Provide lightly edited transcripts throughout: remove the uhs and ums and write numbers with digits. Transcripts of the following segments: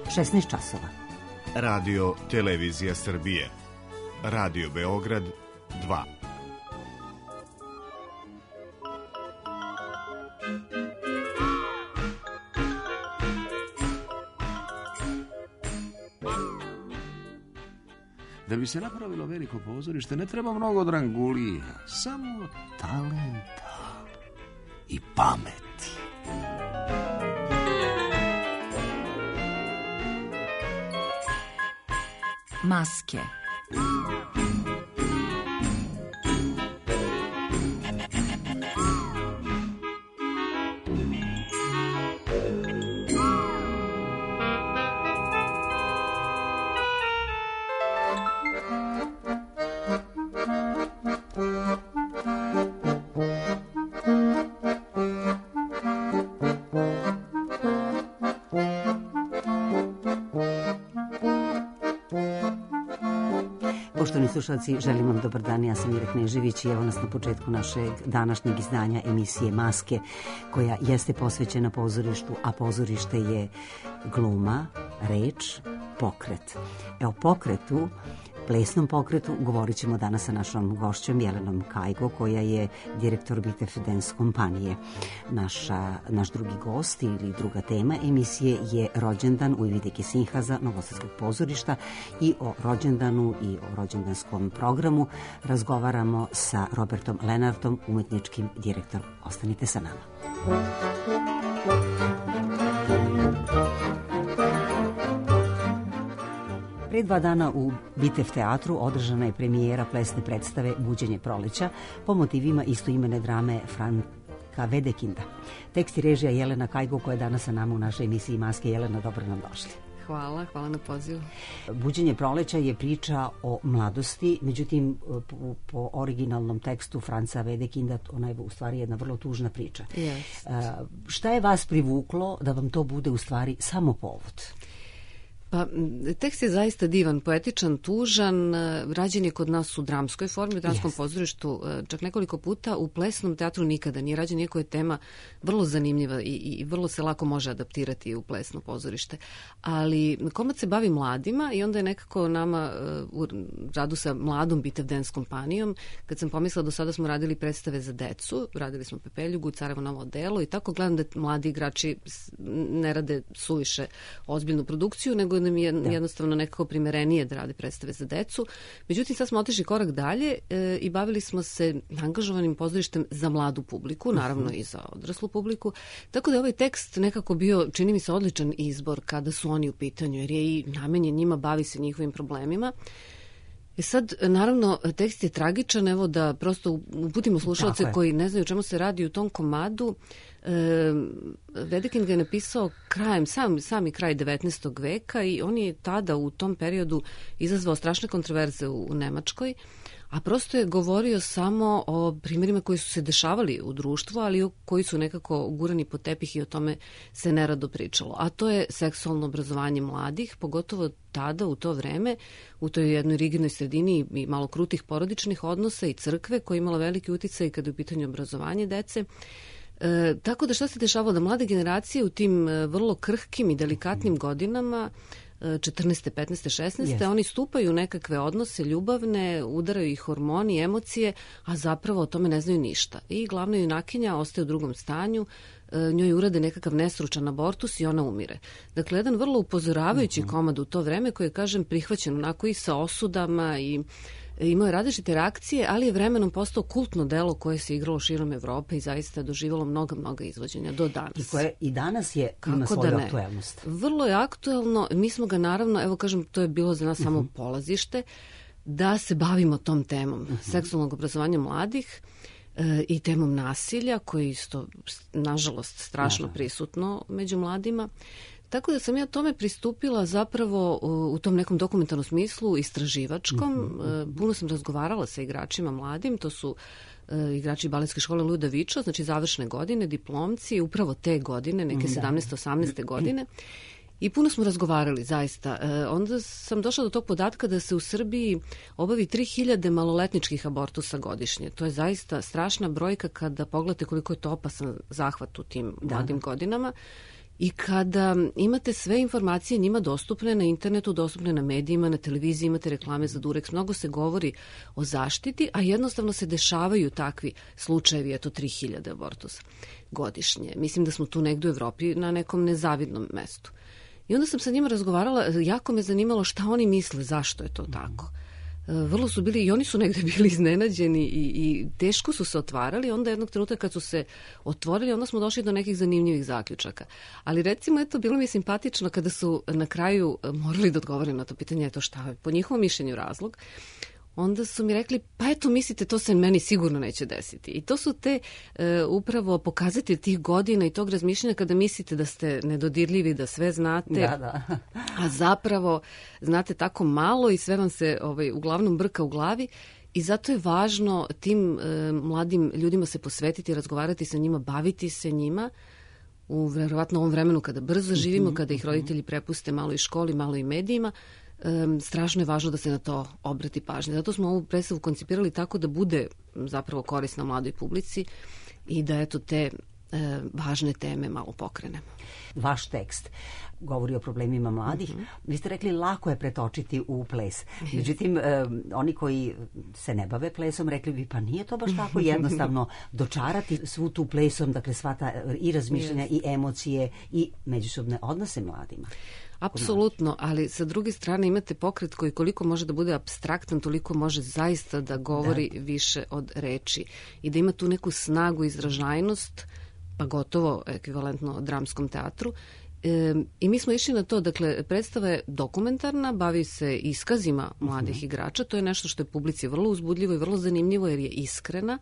16 časova. Radio Televizija Srbije. Radio Beograd 2. Da bi se napravilo veliko pozorište ne treba mnogo drangulija, samo talenta i pameti. Maske. Slušalci, želim vam dobar dan, ja sam Ira Knežević i evo nas na početku našeg današnjeg izdanja emisije Maske, koja jeste posvećena pozorištu, a pozorište je gluma, reč, pokret. Evo pokretu, plesnom pokretu, govorit ćemo danas sa našom gošćom Jelenom Kajgo, koja je direktor Bitef Dance kompanije. Naš drugi gost ili druga tema emisije je rođendan Ujvidike Sinhaza Novosadskog pozorišta i o rođendanu i o rođendanskom programu razgovaramo sa Robertom Lenartom, umetničkim direktorom. Ostanite sa nama. Pre 2 dana u Bitef teatru održana je premijera plesne predstave Buđenje proleća po motivima istoimene drame Franka Wedekinda. Tekst i režija Jelena Kajgo, koja je danas sa nama u našoj emisiji Maske. Jelena, dobro nam došli. Hvala na pozivu. Buđenje proleća je priča o mladosti, međutim po originalnom tekstu Franca Wedekinda ona je u stvari jedna vrlo tužna priča. Yes. Šta je vas privuklo da vam to bude u stvari samo povod? Pa, tekst je zaista divan, poetičan, tužan, rađen je kod nas u dramskoj formi, u dramskom pozorištu čak nekoliko puta, u plesnom teatru nikada nije rađen, iako je tema vrlo zanimljiva i vrlo se lako može adaptirati u plesno pozorište. Ali komad se bavi mladima i onda je nekako nama u radu sa mladom Bitef Dance kompanijom, kad sam pomislila do sada smo radili predstave za decu, radili smo Pepeljugu, Carevo novo odelo i tako gledam da mladi igrači ne rade suviše ozbiljnu produkciju, nego nam je jednostavno nekako primerenije da rade predstave za decu. Međutim, sad smo otišli korak dalje i bavili smo se angažovanim pozorištem za mladu publiku, naravno i za odraslu publiku. Tako da je ovaj tekst nekako bio, čini mi se, odličan izbor kada su oni u pitanju, jer je i namenjen njima, bavi se njihovim problemima. Sad, naravno, tekst je tragičan, evo da prosto uputimo slušalce koji ne znaju o čemu se radi u tom komadu. Wedekind ga je napisao sami kraj 19. veka i on je tada u tom periodu izazvao strašne kontroverze u Nemačkoj, a prosto je govorio samo o primjerima koji su se dešavali u društvu, ali koji su nekako gurani pod tepih i o tome se nerado pričalo. A to je seksualno obrazovanje mladih, pogotovo tada, u to vreme, u toj jednoj rigidnoj sredini i malo krutih porodičnih odnosa i crkve koja je imala veliki uticaj kada je u pitanju obrazovanje dece. Tako da šta se dešavalo? Da mlade generacije u tim vrlo krhkim i delikatnim godinama 14. 15. 16. Oni stupaju u nekakve odnose ljubavne, udaraju ih hormoni, emocije, a zapravo o tome ne znaju ništa. I glavna junakinja ostaje u drugom stanju, njoj urade nekakav nesručan abortus i ona umire. Dakle, jedan vrlo upozoravajući komad u to vreme koji je, kažem, prihvaćen onako i sa osudama i imao je različite reakcije, ali je vremenom postao kultno delo koje se igralo širom Evrope i zaista je doživjelo mnoga izvođenja do danas. I koje i danas ima svoju aktuelnost. Vrlo je aktuelno. Mi smo ga naravno, evo kažem, to je bilo za nas samo polazište, da se bavimo tom temom seksualnog obrazovanja mladih i temom nasilja, koji je isto, nažalost, strašno prisutno među mladima. Tako da sam ja tome pristupila zapravo u tom nekom dokumentarnom smislu, istraživačkom. Puno sam razgovarala sa igračima mladim, to su igrači baletske škole Luda Vičo, znači završne godine, diplomci, upravo te godine, neke 17-18. godine. I puno smo razgovarali, zaista. Onda sam došla do tog podatka da se u Srbiji obavi 3000 maloletničkih abortusa godišnje. To je zaista strašna brojka kada pogledate koliko je to opasan zahvat u tim mladim godinama. I kada imate sve informacije njima dostupne na internetu, dostupne na medijima, na televiziji, imate reklame za Durex, mnogo se govori o zaštiti, a jednostavno se dešavaju takvi slučajevi, eto 3000 abortusa godišnje. Mislim da smo tu negdje u Evropi na nekom nezavidnom mestu. I onda sam sa njima razgovarala, jako me zanimalo šta oni misle, zašto je to tako. Vrlo su bili, i oni su negde bili iznenađeni i teško su se otvarali, onda jednog trenutka kad su se otvorili, onda smo došli do nekih zanimljivih zaključaka. Ali recimo, eto, bilo mi je simpatično kada su na kraju morali da odgovore na to pitanje, eto šta je po njihovom mišljenju razlog. Onda su mi rekli, pa eto, mislite, to se meni sigurno neće desiti. I to su te upravo pokazatelji tih godina i tog razmišljanja kada mislite da ste nedodirljivi, da sve znate, a zapravo znate tako malo i sve vam se uglavnom brka u glavi. I zato je važno tim mladim ljudima se posvetiti, razgovarati sa njima, baviti se njima u verovatno ovom vremenu kada brzo živimo, kada ih roditelji prepuste malo i školi, malo i medijima. Strašno je važno da se na to obrati pažnje. Zato smo ovu predstavu koncipirali tako da bude zapravo korisna mladoj publici i da eto te važne teme malo pokrenemo. Vaš tekst govori o problemima mladih. Vi ste rekli lako je pretočiti u ples. Međutim, oni koji se ne bave plesom rekli bi pa nije to baš tako jednostavno dočarati svu tu plesom, dakle sva ta i razmišljanja i emocije i međusobne odnose mladima. Apsolutno, ali sa druge strane imate pokret koji koliko može da bude apstraktan, toliko može zaista da govori više od reči i da ima tu neku snagu, izražajnost, pa gotovo ekvivalentno dramskom teatru. I mi smo išli na to, dakle, predstava je dokumentarna, bavi se iskazima mladih igrača, to je nešto što je publici vrlo uzbudljivo i vrlo zanimljivo jer je iskrena,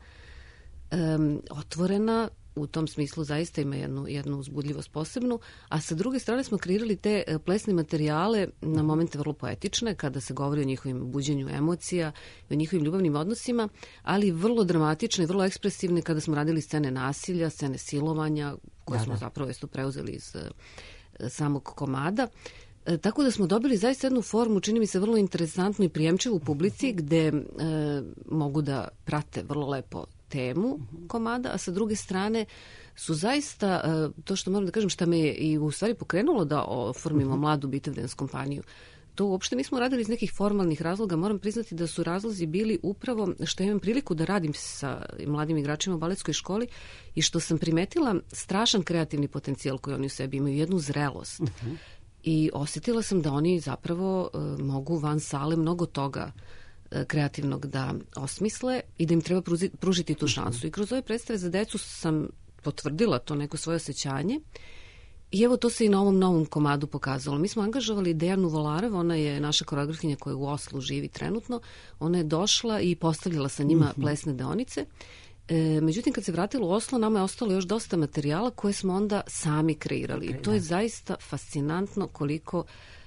otvorena, u tom smislu zaista ima jednu uzbudljivost posebnu, a sa druge strane smo kreirali te plesne materijale na momente vrlo poetične, kada se govori o njihovim buđenju emocija, o njihovim ljubavnim odnosima, ali vrlo dramatične i vrlo ekspresivne kada smo radili scene nasilja, scene silovanja, koje smo zapravo isto preuzeli iz samog komada. Tako da smo dobili zaista jednu formu, čini mi se vrlo interesantnu i prijemčivu u publici, gde mogu da prate vrlo lepo temu komada, a sa druge strane su zaista, to što moram da kažem, šta me je i u stvari pokrenulo da oformimo mladu Bitev Dance kompaniju, to uopšte nismo radili iz nekih formalnih razloga, moram priznati da su razlozi bili upravo što imam priliku da radim sa mladim igračima u baletskoj školi i što sam primetila strašan kreativni potencijal koji oni u sebi imaju, jednu zrelost. I osjetila sam da oni zapravo mogu van sale mnogo toga kreativnog da osmisle i da im treba pružiti tu šansu. I kroz ove predstave za decu sam potvrdila to neko svoje osjećanje i evo to se i na ovom novom komadu pokazalo. Mi smo angažovali Dejanu Volarev, ona je naša koreografkinja koja u Oslu živi trenutno. Ona je došla i postavljala sa njima plesne deonice. Međutim, kad se vratila u Oslo, nama je ostalo još dosta materijala koje smo onda sami kreirali. I to je zaista fascinantno koliko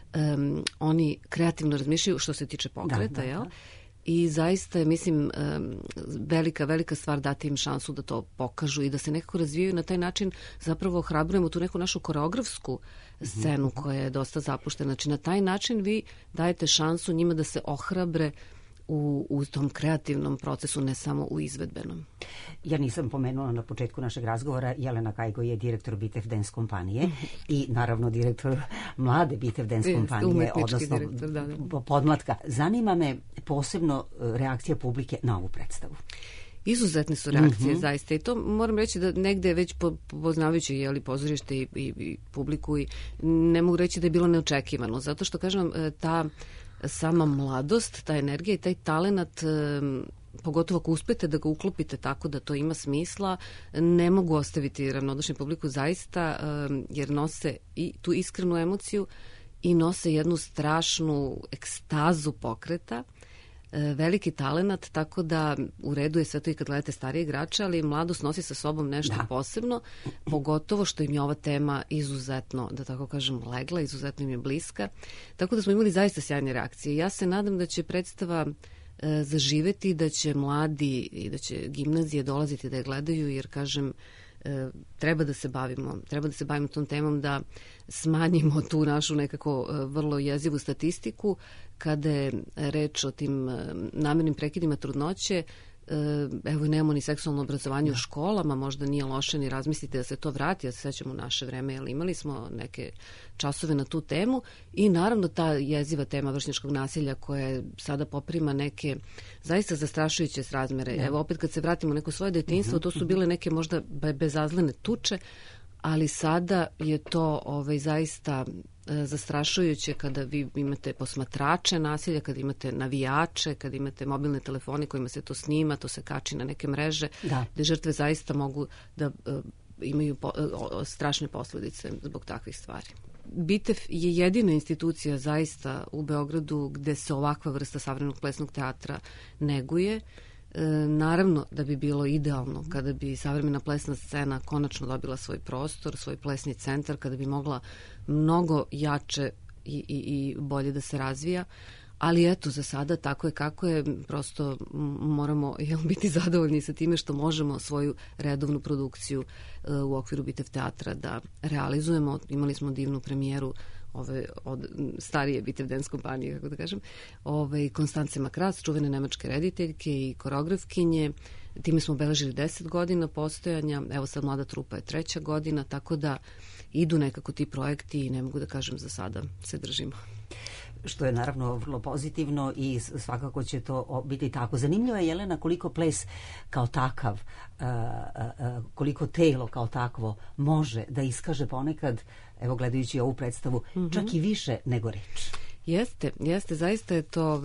oni kreativno razmišljaju što se tiče pokreta, jel? I zaista je, mislim, velika stvar dati im šansu da to pokažu i da se nekako razvijaju na taj način. Zapravo ohrabrujemo tu neku našu koreografsku scenu koja je dosta zapuštena. Znači, na taj način vi dajete šansu njima da se ohrabre u tom kreativnom procesu, ne samo u izvedbenom. Ja nisam pomenula na početku našeg razgovora, Jelena Kajgo je direktor Bitev Dance kompanije i naravno direktor mlade Bitev Dance kompanije, odnosno podmlatka. Zanima me posebno reakcija publike na ovu predstavu. Izuzetne su reakcije, zaista. I to moram reći da negde već poznavajući pozorište i publiku i ne mogu reći da je bilo neočekivano. Zato što, kažem, ta sama mladost, ta energija i taj talenat, pogotovo ako uspete da ga uklopite tako da to ima smisla, ne mogu ostaviti ravnodušnu publiku zaista, jer nose i tu iskrenu emociju i nose jednu strašnu ekstazu pokreta, veliki talenat, tako da u redu je sve to i kad gledate starije igrače, ali mladost nosi sa sobom nešto posebno, pogotovo što im je ova tema izuzetno, da tako kažem, legla, izuzetno im je bliska, tako da smo imali zaista sjajne reakcije. Ja se nadam da će predstava zaživeti, da će mladi i da će gimnazije dolaziti da je gledaju, jer, kažem, treba da se bavimo tom temom, da smanjimo tu našu nekako vrlo jezivu statistiku kada je reč o tim namernim prekidima trudnoće. evo nemamo ni seksualno obrazovanje u školama, možda nije loše ni razmisliti da se to vrati, ja se sećam u naše vreme, jer imali smo neke časove na tu temu i naravno ta jeziva tema vršnjačkog nasilja koja sada poprima neke zaista zastrašujuće razmere. Evo opet kad se vratimo u neko svoje detinjstvo, to su bile neke možda bezazlene tuče, ali sada je to zaista zastrašujuće kada vi imate posmatrače nasilja, kada imate navijače, kada imate mobilne telefone kojima se to snima, to se kači na neke mreže, gde žrtve zaista mogu da imaju strašne posledice zbog takvih stvari. BITEF je jedina institucija zaista u Beogradu gde se ovakva vrsta savremenog plesnog teatra neguje. Naravno da bi bilo idealno kada bi savremena plesna scena konačno dobila svoj prostor, svoj plesni centar, kada bi mogla mnogo jače i bolje da se razvija, ali eto, za sada tako je kako je, prosto moramo biti zadovoljni sa time što možemo svoju redovnu produkciju u okviru BITEF teatra da realizujemo. Imali smo divnu premijeru od starije BITEF dance kompanije, kako da kažem, Konstance Makras, čuvene nemačke rediteljke i koreografkinje. Time smo obeležili 10 godina postojanja, evo sad Mlada trupa je 3. godina, tako da idu nekako ti projekti i ne mogu da kažem za sada se držimo. Što je naravno vrlo pozitivno i svakako će to biti tako. Zanimljivo je, Jelena, koliko ples kao takav, koliko telo kao takvo može da iskaže ponekad, evo gledajući ovu predstavu, čak i više nego reč. Jeste, zaista je to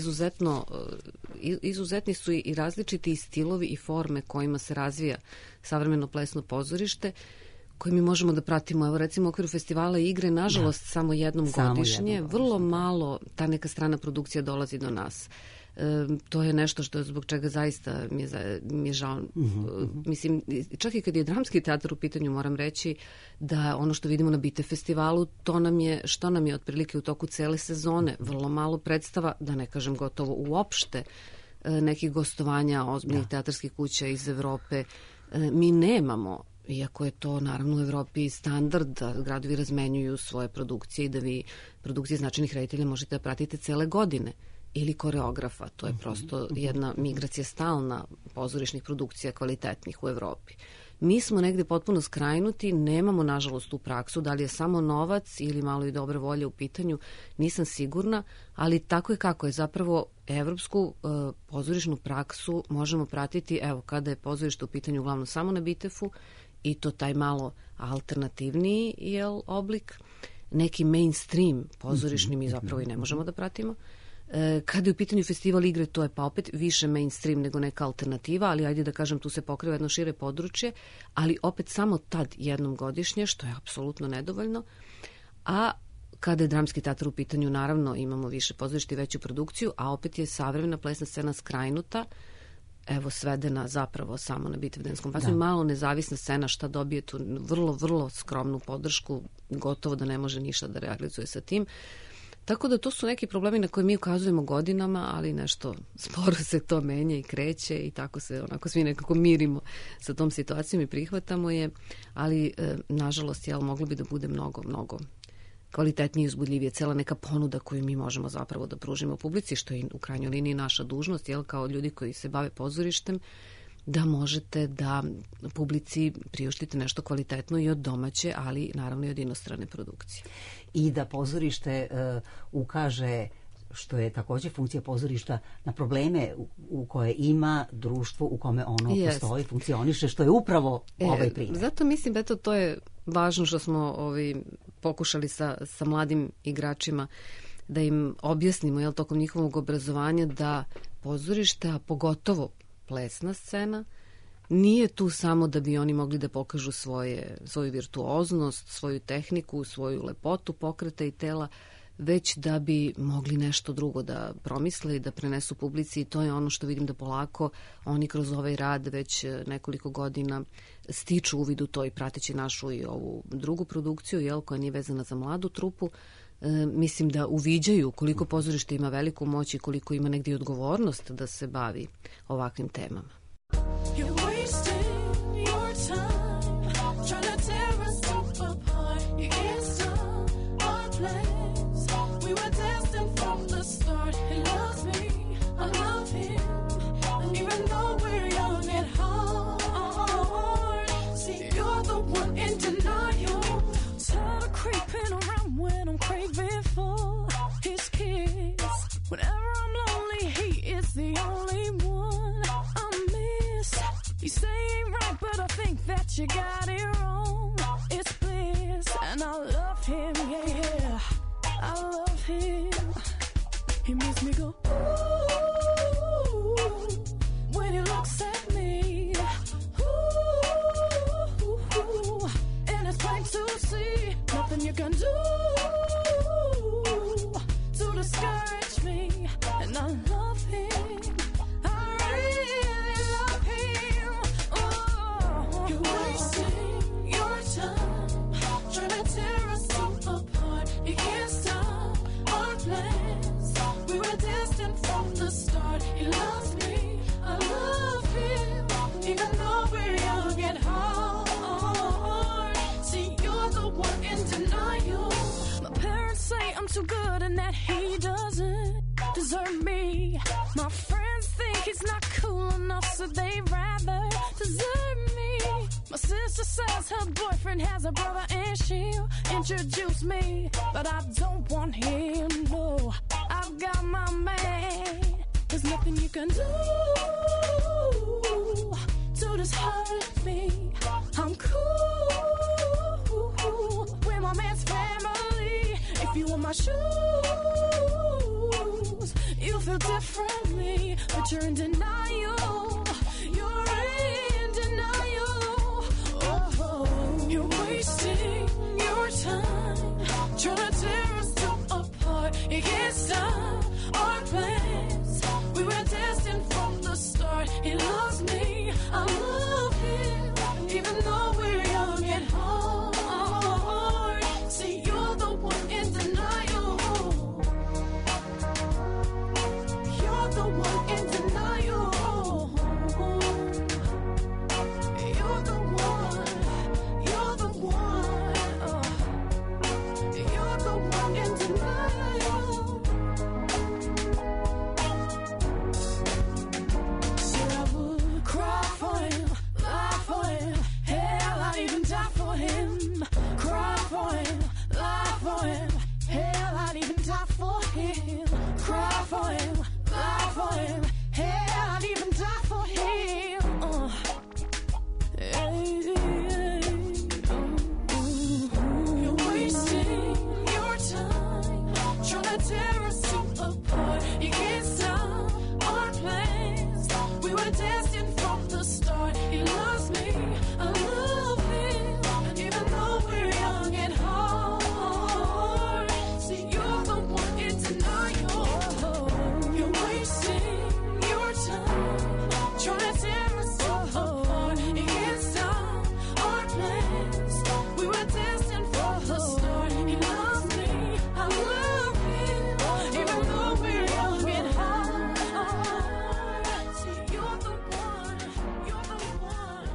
izuzetni su i različiti stilovi i forme kojima se razvija savremeno plesno pozorište, koje mi možemo da pratimo. Evo recimo u okviru festivala igre, nažalost, samo jednom godišnje. Vrlo malo ta neka strana produkcija dolazi do nas. To je nešto što zbog čega zaista mi je žao. Mislim, čak i kad je dramski teatar u pitanju, moram reći da ono što vidimo na BITEF festivalu, što nam je otprilike u toku cele sezone, vrlo malo predstava, da ne kažem gotovo uopšte, nekih gostovanja ozbiljnih teatarskih kuća iz Evrope. Mi nemamo, iako je to naravno u Evropi standard da gradovi razmenjuju svoje produkcije i da vi produkcije značajnih reditelja možete da pratite cele godine, ili koreografa. To je prosto jedna migracija stalna pozorišnih produkcija kvalitetnih u Evropi. Mi smo negde potpuno skrajnuti, nemamo nažalost tu praksu, da li je samo novac ili malo i dobre volje u pitanju, nisam sigurna, ali tako je kako je. Zapravo evropsku pozorišnu praksu možemo pratiti, evo, kada je pozorište u pitanju uglavnom samo na BITEF-u, i to taj malo alternativniji oblik, neki mainstream pozorišni mi zapravo i ne možemo da pratimo. Kada je u pitanju festival igre, to je pa opet više mainstream nego neka alternativa, ali ajde da kažem, tu se pokriva jedno šire područje, ali opet samo tad jednom godišnje, što je apsolutno nedovoljno. A kada je dramski teatar u pitanju, naravno imamo više pozorišta i veću produkciju, a opet je savremena plesna scena skrajnuta, evo svedena zapravo samo na BITEF dance kompaniju. Malo nezavisna scena, šta dobije tu vrlo, vrlo skromnu podršku, gotovo da ne može ništa da realizuje sa tim. Tako da to su neki problemi na koje mi ukazujemo godinama, ali nešto sporo se to menja i kreće i tako se onako svi nekako mirimo sa tom situacijom i prihvatamo je, ali nažalost moglo bi da bude mnogo, mnogo kvalitetnije i uzbudljivije cela neka ponuda koju mi možemo zapravo da pružimo publici, što je u krajnjoj liniji naša dužnost, kao ljudi koji se bave pozorištem, da možete da publici priuštite nešto kvalitetno i od domaće, ali naravno i od inostrane produkcije. I da pozorište ukaže, što je takođe funkcija pozorišta, na probleme u koje ima društvo u kome ono postoji, funkcioniše, što je upravo ovaj primjer. Zato mislim da to je važno što smo pokušali sa mladim igračima da im objasnimo tokom njihovog obrazovanja da pozorište, a pogotovo plesna scena, nije tu samo da bi oni mogli da pokažu svoju virtuoznost, svoju tehniku, svoju lepotu pokreta i tela, već da bi mogli nešto drugo da promisle i da prenesu publici, i to je ono što vidim da polako oni kroz ovaj rad već nekoliko godina stiču uvid u to i prateći našu i ovu drugu produkciju, koja nije vezana za mladu trupu. Mislim da uviđaju koliko pozorište ima veliku moć i koliko ima negdje odgovornost da se bavi ovakvim temama. He loves me, I love him, and even though craving for his kiss. Whenever I'm lonely, he is the only one I miss. You say he ain't right, but I think that you got it wrong. It's bliss, and I love him, yeah, I love him. He makes me go, ooh, when he looks at me. Ooh, and it's plain to see, nothing you can do to discourage me. And I love him, I really love him. Oh, you're wasting your time trying to tear us two apart. You can't stop our plans. We were destined from the start. He loves me, I love him, even though we're young and hard. See, you're the one in denial. My parents say I'm too good and that he doesn't deserve me. My friends think he's not cool enough, so they'd rather desert me. My sister says her boyfriend has a brother and she'll introduce me, but I don't want him, no. I've got my man. There's nothing you can do to dishearten me. I'm cool with my man's family. If you want my shoes, you feel differently, but you're in denial. You're in denial. Oh, you're wasting your time trying to tear us two apart. You can't stop our plans. We were destined from the start. He loves me, I love him, even though we're young and hard. See, you're the one in denial. You're the one in denial. You're the one. You're the one. You're the one in denial. Said I would cry for him, lie for him. Hell, I'd even die for him. Cry for him, lie for him. Hell, I'd even die for him. Cry for him, lie for him. Hell, I'd even die for him. You're wasting your time trying to tear us two apart. You can't stop our plans. We were destined from the start. He loves me, I love him, even though we're young and hard. See, you're the one in denial. You're wasting your time trying to tear us two apart. You can't stop our plans. We were destined from the start. He loves me, I love him, even though we're young and hard. See, you're the one, you're the one,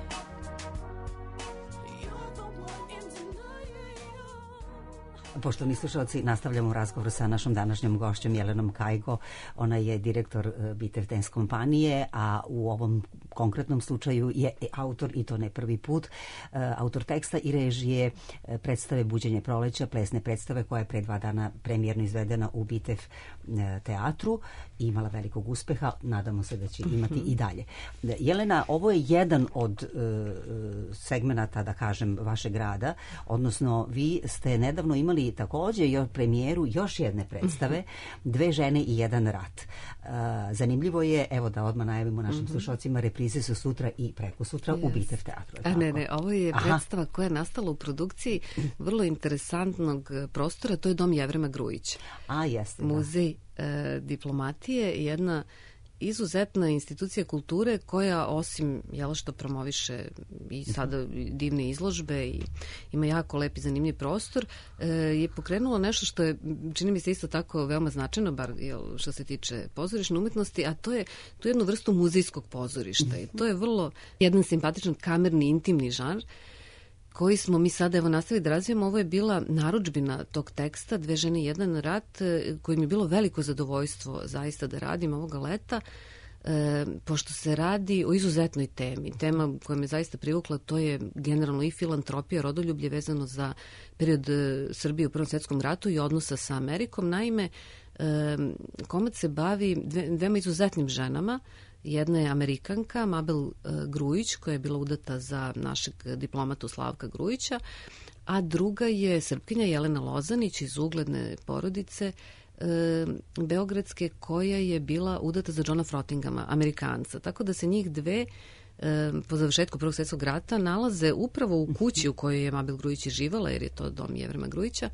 you're the one in denial. Poštovani slušalci, nastavljamo razgovor sa našom današnjom gošćom Jelenom Kajgo. Ona je direktor Bitev Dance kompanije, a u ovom konkretnom slučaju je autor, i to ne prvi put, autor teksta i režije predstave Buđenje proleća, plesne predstave koja je pre 2 dana premijerno izvedena u Bitev teatru i imala velikog uspeha. Nadamo se da će imati i dalje. Jelena, ovo je jedan od segmenata, da kažem, vašeg rada, odnosno vi ste nedavno imali takođe premijeru još jedne predstave, Dve žene i jedan rat. Zanimljivo je, evo da odmah najavimo našim slušalcima, reprize su sutra i prekosutra u Bitev teatru. Ne, ovo je predstava koja je nastala u produkciji vrlo interesantnog prostora, to je Dom Jevrema Grujića. Jeste. Muzej diplomatije, jedna izuzetna institucija kulture koja osim što promoviše i sada divne izložbe i ima jako lep i zanimljiv prostor, je pokrenulo nešto što je, čini mi se isto tako veoma značajno, bar što se tiče pozorišne umetnosti, a to je tu jednu vrstu muzejskog pozorišta i to je vrlo jedan simpatičan kamerni intimni žanr koji smo mi sada nastavili da razvijamo. Ovo je bila narudžbina tog teksta Dve žene i jedan rat, koji mi je bilo veliko zadovoljstvo zaista da radim ovoga leta. pošto se radi o izuzetnoj temi. Tema koja me zaista privukla, to je generalno i filantropija, rodoljublje vezano za period Srbije u Prvom svetskom ratu i odnosa sa Amerikom. Naime, komad se bavi dvema izuzetnim ženama. Jedna je Amerikanka, Mabel Grujić, koja je bila udata za našeg diplomatu Slavka Grujića, a druga je Srpkinja Jelena Lozanić iz ugledne porodice beogradske, koja je bila udata za Johna Frottingama, Amerikanca. Tako da se njih dve po završetku Prvog svjetskog rata nalaze upravo u kući u kojoj je Mabel Grujić živala, jer je to dom Jevrema Grujića.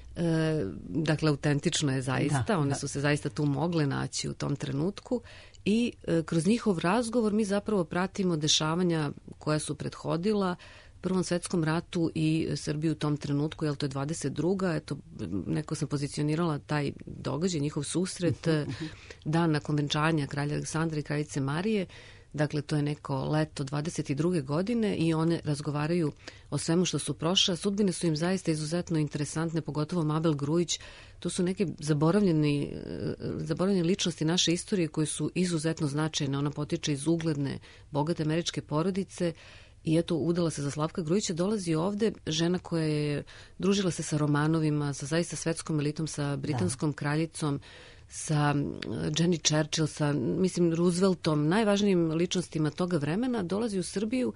Dakle, autentično je zaista, one su se zaista tu mogle naći u tom trenutku i kroz njihov razgovor mi zapravo pratimo dešavanja koja su prethodila Prvom svetskom ratu i Srbiju u tom trenutku, jer to je 22. Eto, neko sam pozicionirala taj događaj, njihov susret, dan nakon venčanja kralja Aleksandra i kraljice Marije. Dakle, to je neko leto 22. godine i one razgovaraju o svemu što su prošle. Sudbine su im zaista izuzetno interesantne, pogotovo Mabel Grujić. To su neke zaboravljene ličnosti naše istorije koje su izuzetno značajne. Ona potiče iz ugledne, bogate američke porodice i eto, udala se za Slavka Grujića, dolazi ovde žena koja je družila se sa Romanovima, sa zaista svetskom elitom, sa britanskom kraljicom, sa Jenny Churchill, sa, mislim, Rooseveltom, najvažnijim ličnostima toga vremena, dolazi u Srbiju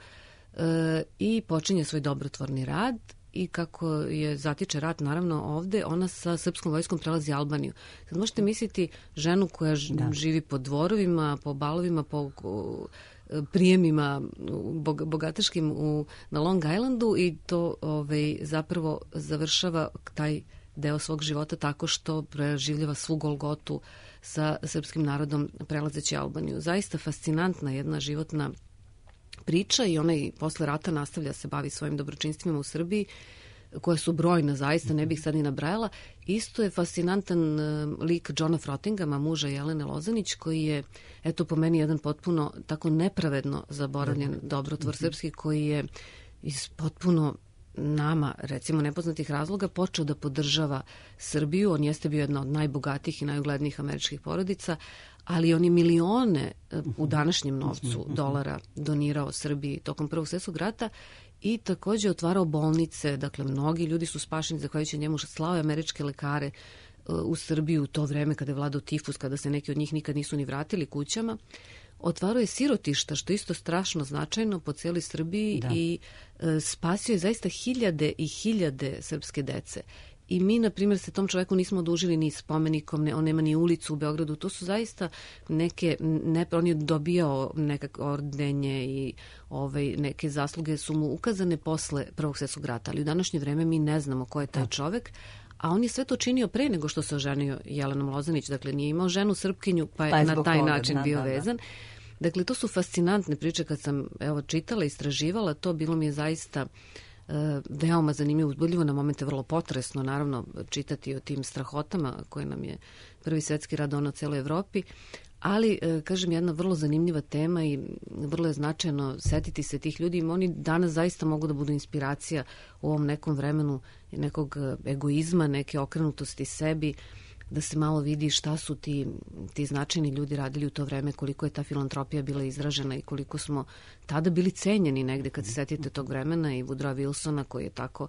i počinje svoj dobrotvorni rad i kako je zatiče rat, naravno, ovde, ona sa srpskom vojskom prelazi Albaniju. Sad možete misliti ženu koja živi po dvorovima, po balovima, po prijemima bogataškim na Long Islandu i to zapravo završava taj deo svog života tako što preživljava svu golgotu sa srpskim narodom prelazeći Albaniju. Zaista fascinantna jedna životna priča i ona i posle rata nastavlja se bavi svojim dobročinstvima u Srbiji, koje su brojna, zaista, ne bih sad ni nabrajala. Isto je fascinantan lik Johna Frottingama, muža Jelene Lozanić, koji je, eto, po meni jedan potpuno tako nepravedno zaboravljen dobrotvor srpski, koji je iz potpuno nama, recimo, nepoznatih razloga počeo da podržava Srbiju. On jeste bio jedna od najbogatijih i najuglednijih američkih porodica, ali on je milione u današnjem novcu dolara donirao Srbiji tokom Prvog svjetskog rata i takođe otvarao bolnice. Dakle, mnogi ljudi su spašeni zahvaljujući njemu, slao je američke lekare u Srbiju u to vreme kada je vladao tifus, kada se neki od njih nikad nisu ni vratili kućama. Otvarao je sirotišta, što je isto strašno značajno po cijeloj Srbiji i spasio je zaista hiljade i hiljade srpske dece. I mi, na primjer, se tom čoveku nismo odužili ni spomenikom, on nema ni ulicu u Beogradu. To su zaista neke, on je dobijao nekako ordenje i neke zasluge su mu ukazane posle Prvog svjetskog rata. Ali u današnje vreme mi ne znamo ko je taj čovek, a on je sve to činio pre nego što se oženio Jelenom Lozanić. Dakle, nije imao ženu Srpkinju, pa je na taj način bio vezan. Dakle, to su fascinantne priče. Kad sam čitala, istraživala, to bilo mi je zaista veoma zanimljivo, uzbudljivo, na momente vrlo potresno, naravno, čitati o tim strahotama koje nam je Prvi svjetski rat doneo celoj Evropi, ali, kažem, jedna vrlo zanimljiva tema i vrlo je značajno setiti se tih ljudi. Oni danas zaista mogu da budu inspiracija u ovom nekom vremenu nekog egoizma, neke okrenutosti sebi, da se malo vidi šta su ti značajni ljudi radili u to vreme, koliko je ta filantropija bila izražena i koliko smo tada bili cenjeni negde kad se setite tog vremena i Woodrowa Wilsona koji je tako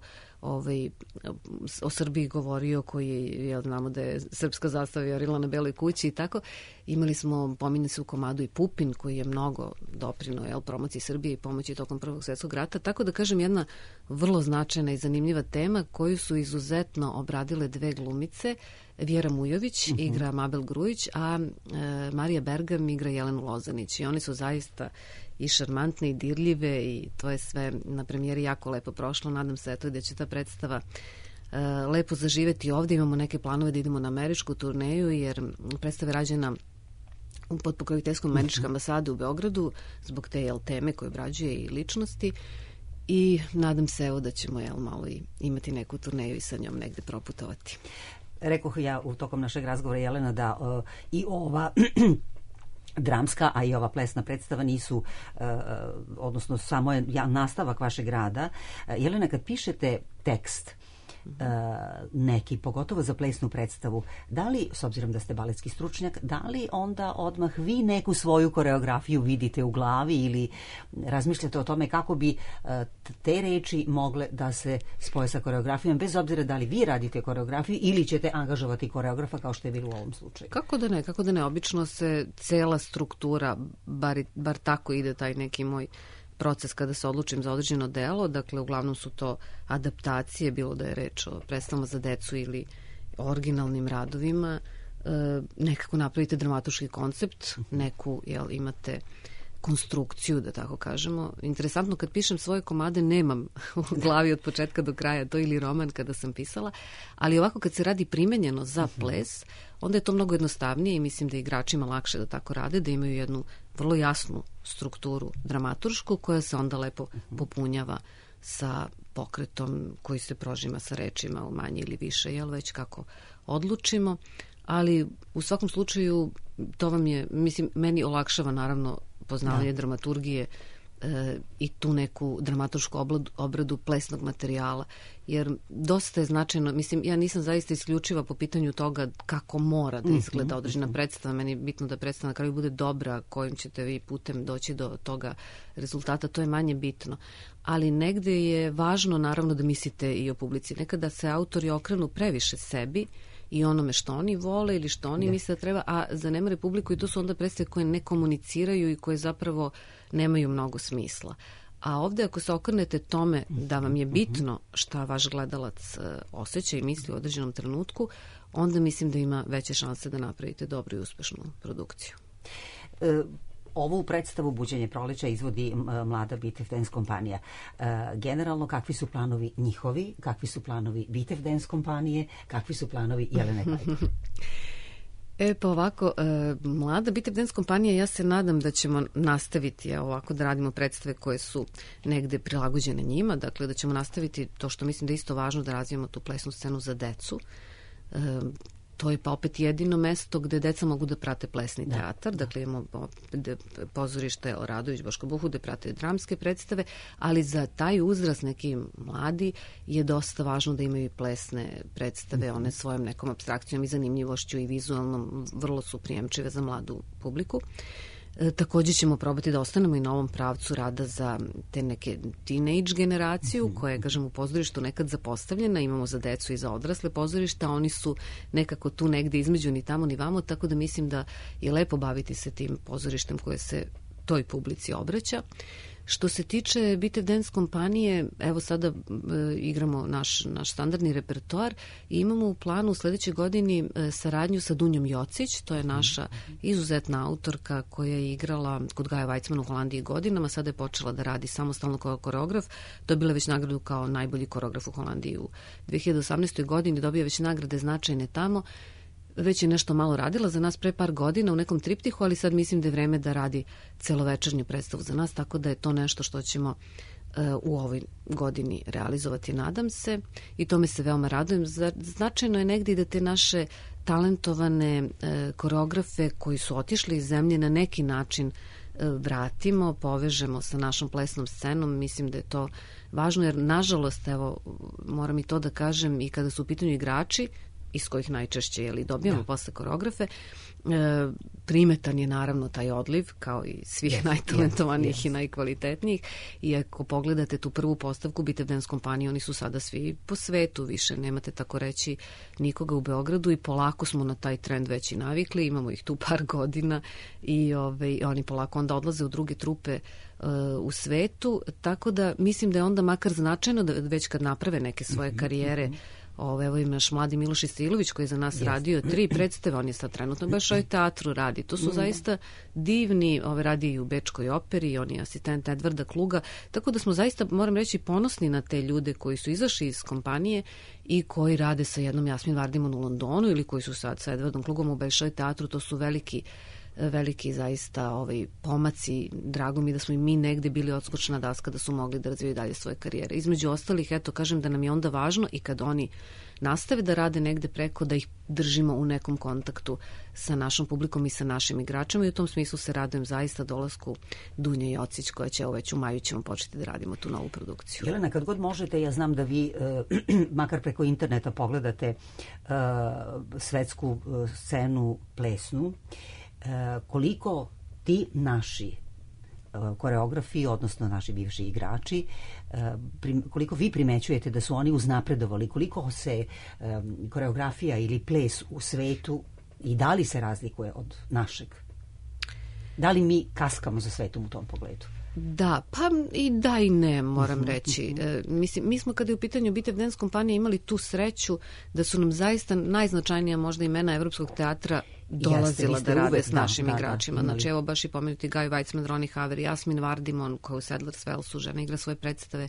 o Srbiji govorio, koji znamo da je srpska zastava vijorila na Beloj kući i tako. Imali smo, pominje se u komadu i Pupin koji je mnogo doprinao promociji Srbije i pomoći tokom Prvog svjetskog rata. Tako da kažem, jedna vrlo značajna i zanimljiva tema koju su izuzetno obradile dve glumice. Vjera Mujović igra Mabel Grujić, a Marija Bergam igra Jelenu Lozanić. I one su zaista i šarmantne i dirljive i to je sve na premijeri jako lepo prošlo. Nadam se da će ta predstava lepo zaživeti ovdje. Imamo neke planove da idemo na američku turneju, jer predstava je rađena pod pokroviteljstvom američke ambasade u Beogradu zbog te teme koje obrađuje i ličnosti. I nadam se da ćemo malo imati neku turneju i sa njom negde proputovati. Rekoh ja u tokom našeg razgovora, Jelena, da i ova dramska, a i ova plesna predstava nisu, odnosno samo je nastavak vašeg rada. Jelena, kad pišete tekst, neki, pogotovo za plesnu predstavu, da li, s obzirom da ste baletski stručnjak, da li onda odmah vi neku svoju koreografiju vidite u glavi ili razmišljate o tome kako bi te reči mogle da se spoje sa koreografijom, bez obzira da li vi radite koreografiju ili ćete angažovati koreografa kao što je bilo u ovom slučaju? Kako da ne, obično se cela struktura, bar tako ide taj neki moj proces kada se odlučim za određeno delo, dakle uglavnom su to adaptacije, bilo da je reč o predstavama za decu ili originalnim radovima, nekako napravite dramaturški koncept, neku, imate konstrukciju, da tako kažemo. Interesantno, kad pišem svoje komade, nemam u glavi od početka do kraja to ili roman kada sam pisala, ali ovako kad se radi primenjeno za ples, onda je to mnogo jednostavnije i mislim da je igračima lakše da tako rade, da imaju jednu vrlo jasnu strukturu dramaturšku koja se onda lepo popunjava sa pokretom koji se prožima sa rečima u manje ili više, već kako odlučimo. Ali u svakom slučaju to vam je, mislim, meni olakšava naravno poznavanje dramaturgije i tu neku dramaturšku obradu plesnog materijala, jer dosta je značajno, mislim, ja nisam zaista isključiva po pitanju toga kako mora da izgleda određena predstava, meni je bitno da predstava na kraju bude dobra, kojim ćete vi putem doći do toga rezultata, to je manje bitno. Ali negde je važno naravno da mislite i o publici. Nekada se autori okrenu previše sebi i onome što oni vole ili što oni misle da treba, a zanemare publiku i to su onda predstave koje ne komuniciraju i koje zapravo nemaju mnogo smisla. A ovde ako se okrenete tome da vam je bitno šta vaš gledalac osjeća i misli u određenom trenutku, onda mislim da ima veće šanse da napravite dobru i uspešnu produkciju. Ovu predstavu Buđenje proleća izvodi mlada Bitev Dance kompanija. Generalno, kakvi su planovi njihovi, kakvi su planovi Bitev Dance kompanije, kakvi su planovi Jelene Gajdu? Pa ovako, mlada Bitev Dance kompanija, ja se nadam da ćemo nastaviti ovako da radimo predstave koje su negde prilagođene njima, dakle da ćemo nastaviti to što mislim da je isto važno, da razvijemo tu plesnu scenu za decu. To je pa opet jedino mesto gde deca mogu da prate plesni teatar, dakle imamo pozorište Radović, Boško Buhu, gde prate dramske predstave, ali za taj uzrast neki mladi je dosta važno da imaju i plesne predstave, one svojom nekom apstrakcijom i zanimljivošću i vizualnom, vrlo su prijemčive za mladu publiku. Takođe ćemo probati da ostanemo i na ovom pravcu rada za te neke teenage generaciju, koja je, kažem, u pozorištu nekad zapostavljena, imamo za decu i za odrasle pozorišta, oni su nekako tu negde između ni tamo ni vamo, tako da mislim da je lepo baviti se tim pozorištem koje se toj publici obraća. Što se tiče Bitev Dance kompanije, evo sada igramo naš standardni repertoar i imamo u planu u sledećoj godini saradnju sa Dunjom Jocić, to je naša izuzetna autorka koja je igrala kod Gaja Weizmana u Holandiji godinama, sada je počela da radi samostalno kao koreograf, dobila već nagradu kao najbolji koreograf u Holandiji u 2018. godini, dobija već nagrade značajne tamo. Već je nešto malo radila za nas pre par godina u nekom triptihu, ali sad mislim da je vreme da radi celovečernju predstavu za nas, tako da je to nešto što ćemo u ovoj godini realizovati, nadam se, i tome se veoma radujem. Značajno je negdje da te naše talentovane koreografe koji su otišli iz zemlje na neki način vratimo, povežemo sa našom plesnom scenom. Mislim da je to važno, jer nažalost, evo, moram i to da kažem, i kada su u pitanju igrači, iz kojih najčešće dobijamo posle koreografe, primetan je naravno taj odliv, kao i svih najtalentovanijih i najkvalitetnijih. I ako pogledate tu prvu postavku Bitev Dance kompanije, oni su sada svi po svetu, više nemate tako reći nikoga u Beogradu i polako smo na taj trend već i navikli, imamo ih tu par godina i oni polako onda odlaze u druge trupe u svetu, tako da mislim da je onda makar značajno da već kad naprave neke svoje karijere. Evo im naš mladi Miloš Isilović koji je za nas radio 3 predstave, on je sad trenutno baš u teatru radi. To su zaista divni, radi i u Bečkoj operi, on je asistent Edvarda Kluga, tako da smo zaista, moram reći, ponosni na te ljude koji su izašli iz kompanije i koji rade sa jednom Jasmin Vardimon u Londonu ili koji su sad sa Edvardom Klugom u Bečkoj teatru. To su veliki veliki zaista pomaci. Drago mi da smo i mi negde bili odskočna daska da su mogli da razvijaju dalje svoje karijere. Između ostalih, eto, kažem da nam je onda važno i kad oni nastave da rade negde preko, da ih držimo u nekom kontaktu sa našom publikom i sa našim igračima i u tom smislu se radujem zaista dolasku Dunje Jocić koja će već u maju ćemo početi da radimo tu novu produkciju. Jelena, kad god možete, ja znam da vi makar preko interneta pogledate svetsku scenu plesnu, koliko ti naši koreografi, odnosno naši bivši igrači, koliko vi primećujete da su oni uznapredovali, koliko se koreografija ili ples u svetu i da li se razlikuje od našeg? Da li mi kaskamo za svetom u tom pogledu? Da, pa i da i ne, moram reći. Mislim, mi smo kada je u pitanju Bitev Dance kompanija imali tu sreću da su nam zaista najznačajnija možda imena Evropskog teatra dolazila da rade s našim igračima. Znači, evo baš i pomenuti Guy Weitzman, Ronnie Haver, Jasmin Vardimon koja u Sadler's Wellsu žena igra svoje predstave.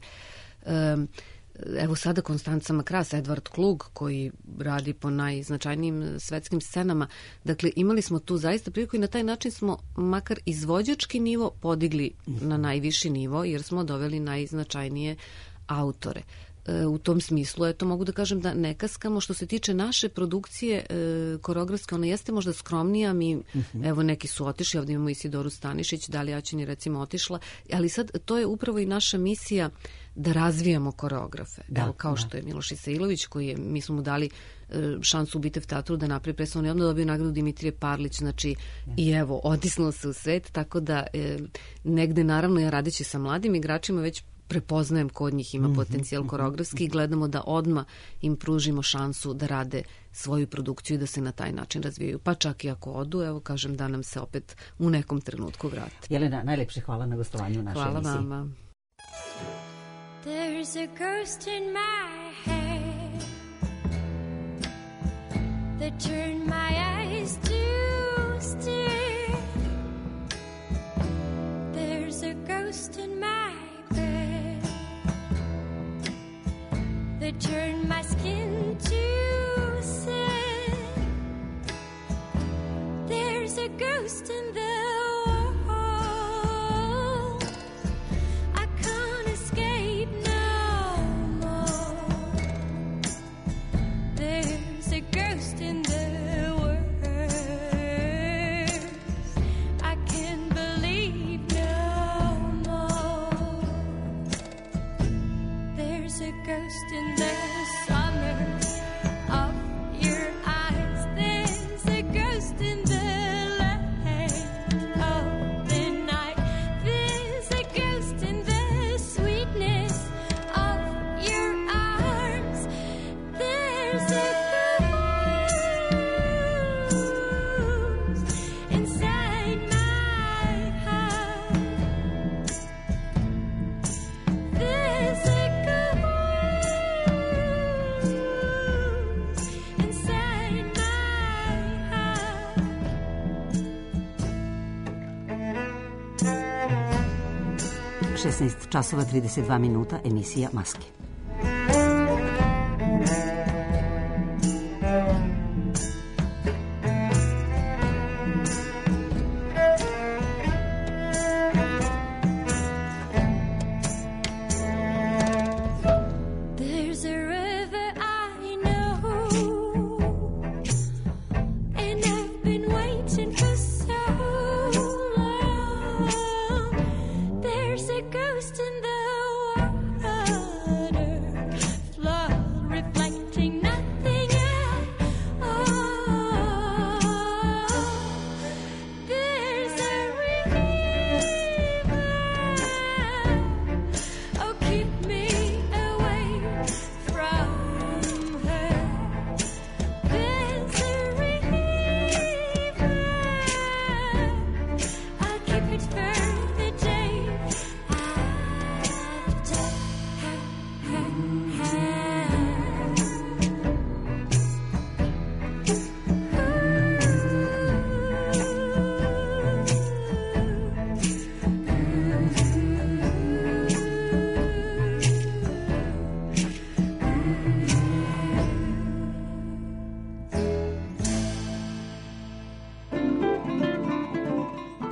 Evo sada Konstanca Makras, Edvard Klug koji radi po najznačajnijim svetskim scenama. Dakle, imali smo tu zaista priliku i na taj način smo makar izvođački nivo podigli na najviši nivo jer smo doveli najznačajnije autore. U tom smislu, eto, mogu da kažem da ne kaskamo. Što se tiče naše produkcije koreografske, ona jeste možda skromnija. Mi, evo, neki su otišli, ovdje imamo Isidoru Stanišić, Dalija Aćin je recimo otišla, ali sad to je upravo i naša misija da razvijamo koreografe. Evo, kao što je Miloš Isailović, mi smo mu dali šansu u Bitev teatru da napravi predstavu, on je onda dobio nagradu Dimitrije Parlić, znači i evo, otisnuo se u svet, tako da negde, naravno, ja radeći sa mladim igračima već prepoznajem kod njih ima potencijal koreografski i gledamo da odmah im pružimo šansu da rade svoju produkciju i da se na taj način razvijaju. Pa čak i ako odu, evo kažem da nam se opet u nekom trenutku vrati. Jelena, najlepše hvala na gostovanju u našoj emisiji. Hvala vama. There's a ghost in my head that turned my eyes to stare. There's a ghost in my bed that turned my skin to sand. There's a ghost in the walls. I can't escape no more. There's a ghost in the words. I can't believe no more. There's a ghost in the summer of your eyes. There's a ghost in the light of the night. There's a ghost in the sweetness of your arms. There's a ghost inside my heart. There's a ghost inside my heart. 16 časova 32 minuta, emisija Maske. There's a river I know, and I've been waiting for so long. There's a ghost in the water.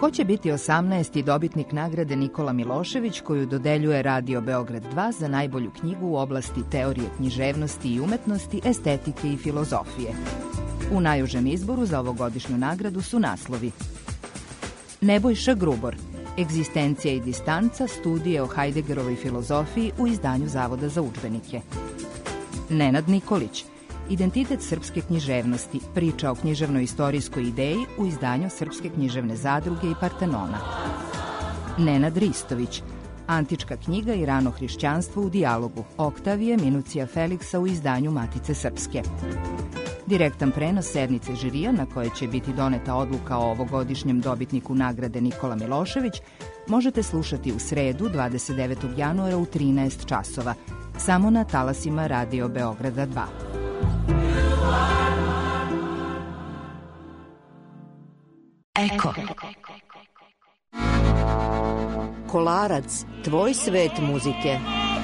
Ko će biti 18. dobitnik nagrade Nikola Milošević koju dodeljuje Radio Beograd 2 za najbolju knjigu u oblasti teorije književnosti i umetnosti, estetike i filozofije? U najužem izboru za ovogodišnju nagradu su naslovi: Nebojša Grubor, Egzistencija i distanca, studije o Heideggerovoj filozofiji u izdanju Zavoda za udžbenike. Nenad Nikolić, Identitet srpske književnosti, priča o književno-istorijskoj ideji u izdanju Srpske književne zadruge i Partenona. Nenad Ristović, Antička knjiga i rano hrišćanstvo u dijalogu, Oktavije Minucija Feliksa u izdanju Matice Srpske. Direktan prenos sednice žirija na kojoj će biti doneta odluka o ovogodišnjem dobitniku nagrade Nikola Milošević možete slušati u sredu 29. januara u 13 časova, samo na talasima Radio Beograda 2. Eko. Kolarac, tvoj svet muzike.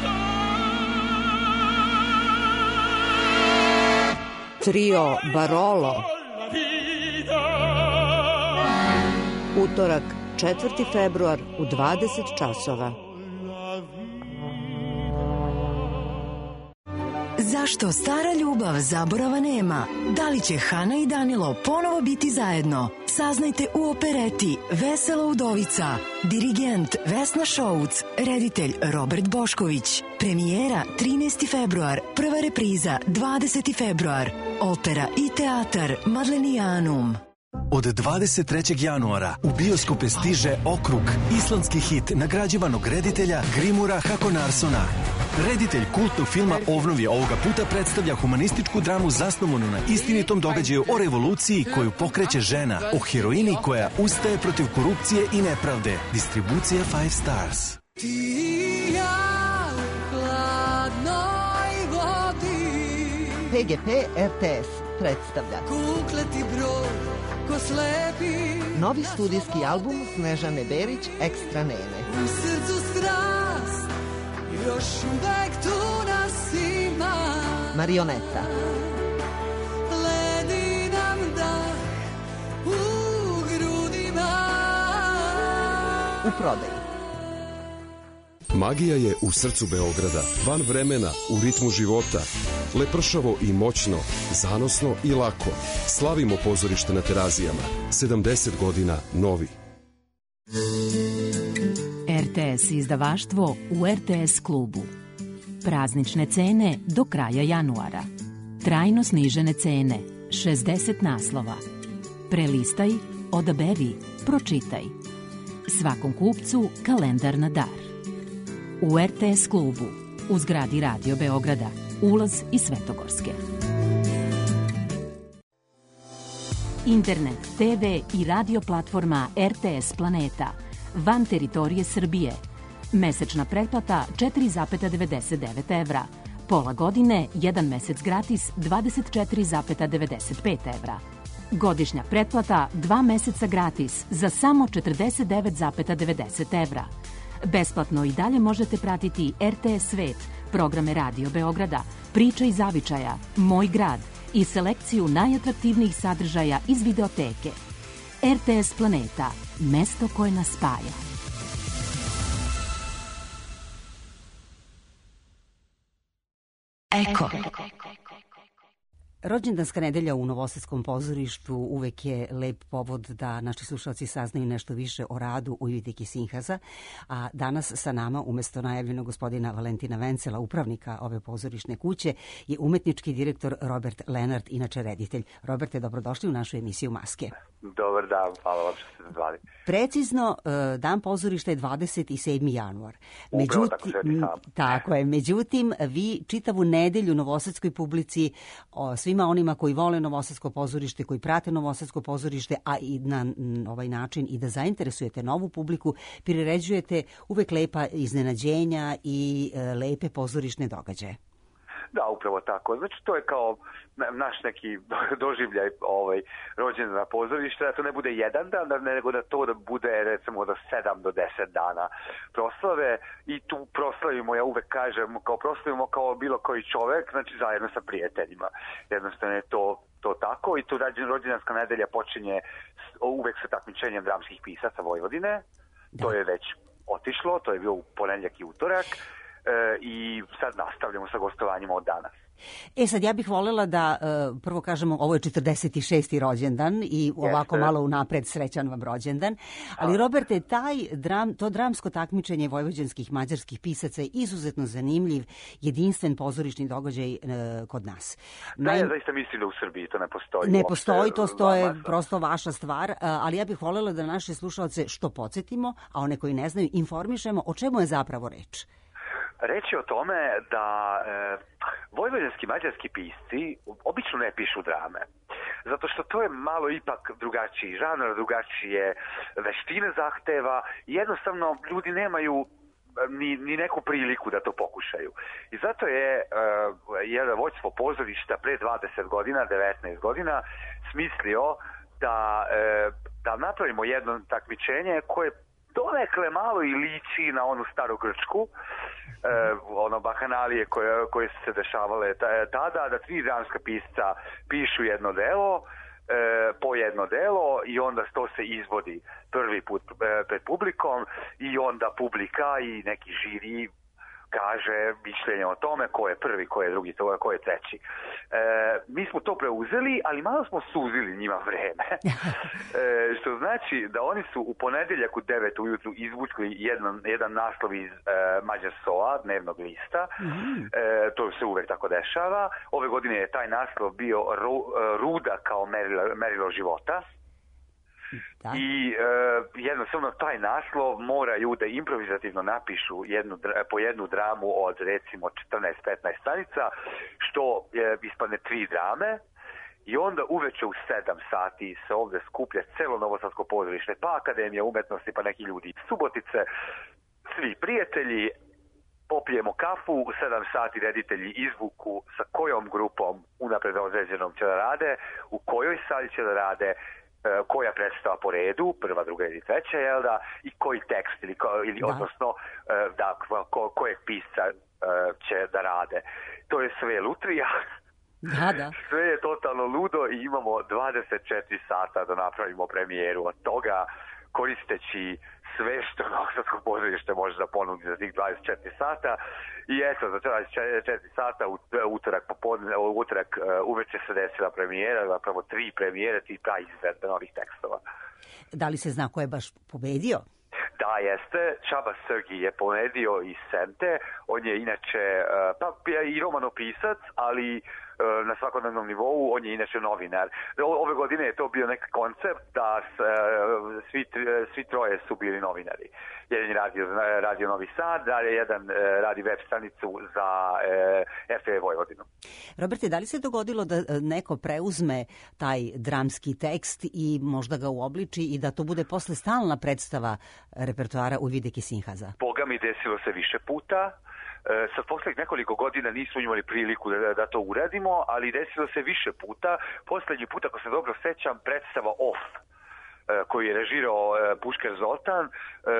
Trio Barolo. Utorak, 4. februar u 20 časova. Zašto stara ljubav zaborava nema? Da li će Hana i Danilo ponovo biti zajedno? Saznajte u opereti Vesela udovica. Dirigent Vesna Šouc, reditelj Robert Bošković. Premijera 13. februar, prva repriza 20. februar. Opera i teatar Madlenijanum. Od 23. januara u bioskope stiže Okrug, islandski hit nagrađivanog reditelja Grimura Hakonarsona. Reditelj kultnog filma Ovnovi ovoga puta predstavlja humanističku dramu zasnovanu na istinitom događaju o revoluciji koju pokreće žena, o heroini koja ustaje protiv korupcije i nepravde. Distribucija 5 Stars. Ti i ja u hladnoj vodi. PGP RTS predstavlja Kukleti brod ko slepi. novi studijski album Snežane Berić Ekstra Nene. U srcu strast, još uvek tu nas ima. Marioneta. Ledi nam dah u grudima. U prodaji. Magija je u srcu Beograda, van vremena, u ritmu života. Lepršavo i moćno, zanosno i lako. Slavimo pozorište na Terazijama. 70 godina novi. RTS izdavaštvo u RTS klubu. Praznične cene do kraja januara. Trajno snižene cene, 60 naslova. Prelistaj, odaberi, pročitaj. Svakom kupcu kalendar na dar. U RTS klubu, u zgradi Radio Beograda, ulaz iz Svetogorske. Internet, TV i radio platforma RTS Planeta, van teritorije Srbije. Mesečna pretplata 4,99 evra. Pola godine, 1 mesec gratis 24,95 evra. Godišnja pretplata 2 meseca gratis za samo 49,90 evra. Besplatno i dalje možete pratiti RTS Svet, programe Radio Beograda, Priča iz zavičaja, Moj grad i selekciju najatraktivnijih sadržaja iz videoteke. RTS Planeta, mesto koje nas spaja. Eko. Rođendanska nedelja u Novosadskom pozorištu uvek je lep povod da naši slušalci saznaju nešto više o radu Ujvidike Sinhaza, a danas sa nama, umesto najavljenog gospodina Valentina Vencela, upravnika ove pozorišne kuće, je umetnički direktor Robert Lenart, inače reditelj. Roberte, dobrodošli u našu emisiju Maske. Dobar dan, hvala vam što ste zvali. Precizno, dan pozorišta je 27. januar. Upravo tako sveti sam. Tako je. Međutim, vi čitavu nedelju novosadskoj publici, svima onima koji vole Novosadsko pozorište, koji prate Novosadsko pozorište, a i na ovaj način i da zainteresujete novu publiku, priređujete uvek lepa iznenađenja i lepe pozorišne događaje. Da, upravo tako. Znači, to je kao naš neki doživljaj rođendana pozorišta, da to ne bude jedan dan, nego da to da bude recimo od 7 do 10 dana proslave i tu proslavimo, ja uvek kažem, kao proslavimo kao bilo koji čovek, znači zajedno sa prijateljima. Jednostavno je to to tako i tu rođendanska nedelja počinje uvek sa takmičenjem dramskih pisaca Vojvodine. To je već otišlo, to je bio ponedjeljak i utorak i sad nastavljamo sa gostovanjima od danas. Sad ja bih voljela da prvo kažemo, ovo je 46. rođendan i ovako malo unapred srećan vam rođendan, ali Roberte, to dramsko takmičenje vojvođanskih mađarskih pisaca je izuzetno zanimljiv, jedinstven pozorišni događaj kod nas. Da, ja zaista mislim da u Srbiji to ne postoji. Ne postoji, to je prosto vaša stvar, ali ja bih voljela da naše slušalce što podsjetimo, a one koji ne znaju informišemo o čemu je zapravo reč. Reč je o tome da vojvođanski mađarski pisci obično ne pišu drame. Zato što to je malo ipak drugačiji žanr, drugačije veštine zahteva i jednostavno ljudi nemaju ni neku priliku da to pokušaju. I zato je jedan vođstvo pozorišta pre 20 godina, 19 godina smislio da napravimo jedno takmičenje koje donekle malo i liči na onu staru Grčku, bahanalije koje su se dešavale tada, da 3 dramska pisca pišu jedno delo, po jedno delo i onda to se izvodi prvi put pred publikom i onda publika i neki žiri kaže mišljenje o tome ko je prvi, ko je drugi, ko je treći. Mi smo to preuzeli, ali malo smo suzili njima vreme. Što znači da oni su u ponedjeljak u 9 ujutru izvučili jedan naslov iz Mađar SOA, dnevnog lista. To se uvek tako dešava. Ove godine je taj naslov bio Ruda kao merilo života. Da. I jednostavno taj naslov moraju da improvizativno napišu po jednu dramu od recimo 14-15 stranica, što ispadne 3 drame i onda uveče u 7 sati se ovde skuplja celo Novosadsko pozorište, pa Akademija umetnosti, pa neki ljudi iz Subotice, svi prijatelji, popijemo kafu, u 7 sati reditelji izvuku sa kojom grupom unapred određenom će da rade, u kojoj sali će da rade, koja predstava po redu, prva, druga ili treća, jel da, i koji tekst ili odnosno kojeg pisca će da rade. To je sve lutrija. Da. Sve je totalno ludo i imamo 24 sata da napravimo premijeru. Od toga koristeći sve što Novosadsko pozorište može da ponudi za tih 24 sata i eto, za 24 sata utorak uveče se desila premijera, zapravo 3 premijere, 3 izvedbe novih tekstova. Da li se zna ko je baš pobedio? Da, jeste. Čaba Srgi je pobedio iz Sente. On je inače i romanopisac, ali na svakodnevnom nivou, on je inače novinar. Ove godine je to bio neki koncept da svi troje su bili novinari. Jedan je radio Novi Sad, jedan radi web stranicu za FE Vojvodinu. Roberte, da li se dogodilo da neko preuzme taj dramski tekst i možda ga uobliči i da to bude posle stalna predstava repertoara Uvidike Sinhaza? Boga mi, desilo se više puta. Sad poslednjih nekoliko godina nismo imali priliku da to uradimo, ali desilo se više puta. Poslednji put, ako se dobro sećam, predstava Off, koju je režirao Pušker Zoltan,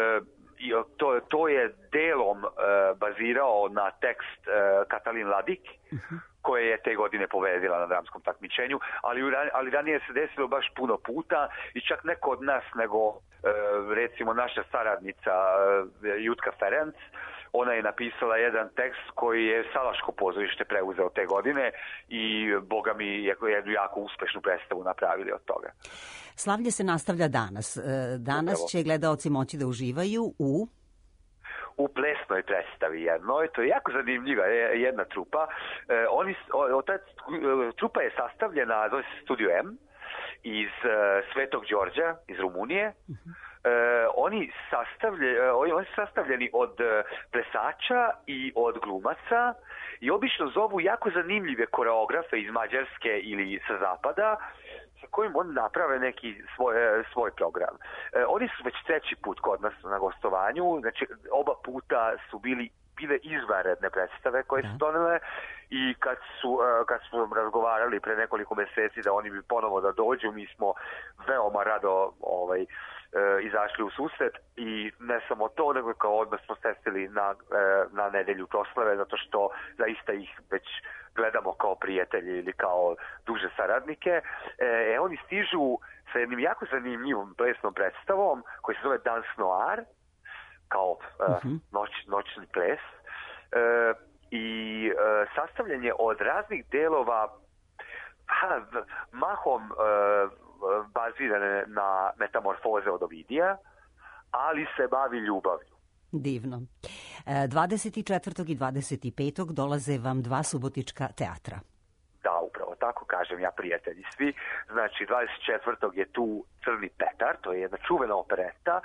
to je delom bazirao na tekst Katalin Ladik, koja je te godine pobedila na dramskom takmičenju, ali ranije se desilo baš puno puta i čak neko od nas, nego recimo naša saradnica Jutka Ferenc, ona je napisala jedan tekst koji je Salaško pozorište preuzeo te godine i boga mi jednu jako uspešnu predstavu napravili od toga. Slavlje se nastavlja danas. Danas će gledaoci moći da uživaju u plesnoj predstavi jednoj. To je jako zanimljiva jedna trupa. Ta trupa je sastavljena, zove se Studio M, iz Svetog Đorđa, iz Rumunije. Oni su sastavljeni od plesača i od glumaca i obično zovu jako zanimljive koreografe iz Mađarske ili sa zapada, sa kojim oni naprave neki svoj program. Oni su već 3. put kod nas na gostovanju, znači oba puta su bili bile izvanredne predstave koje su donele i kad smo razgovarali pre nekoliko meseci da oni bi ponovo da dođu, mi smo veoma rado izašli u susret i ne samo to, nego kao odmah smo sestili na nedelju proslave, zato što zaista ih već gledamo kao prijatelji ili kao duže saradnike. Oni stižu sa jednim jako zanimljivom plesnom predstavom koji se zove Dans Noir, kao noćni ples, i sastavljen je od raznih delova, mahom bazirane na metamorfoze od Ovidija, ali se bavi ljubavlju. Divno. 24. i 25. dolaze vam 2 subotička teatra. Da, upravo tako, kažem ja, prijatelji svi. Znači, 24. je tu Crni Petar, to je jedna čuvena opereta